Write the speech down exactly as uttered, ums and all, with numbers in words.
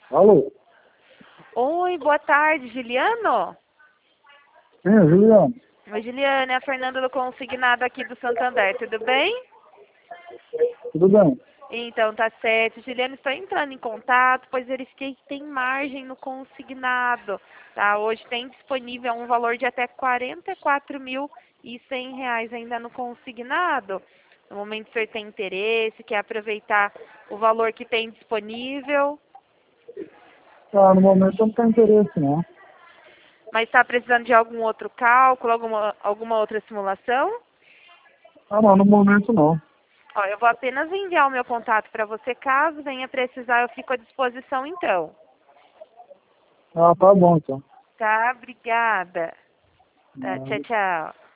Alô? Oi, boa tarde, Juliano? Sim, é Juliano. Oi, Juliano, é a Fernanda do Consignado aqui do Santander, tudo bem? Tudo bem? Então, tá certo. Juliano, estou entrando em contato, pois verifiquei que tem margem no consignado, tá? Hoje tem disponível um valor de até quarenta e quatro mil e cem reais ainda no consignado. No momento, o senhor tem interesse, quer aproveitar o valor que tem disponível, Ah, no momento eu não tenho interesse, não. mas está precisando de algum outro cálculo, alguma, alguma outra simulação? Ah, não, no momento não. Ó, eu vou apenas enviar o meu contato para você. Caso venha precisar, eu fico à disposição então. Ah, tá bom, então. Tá? Obrigada. Tá, tchau, Ah, tchau.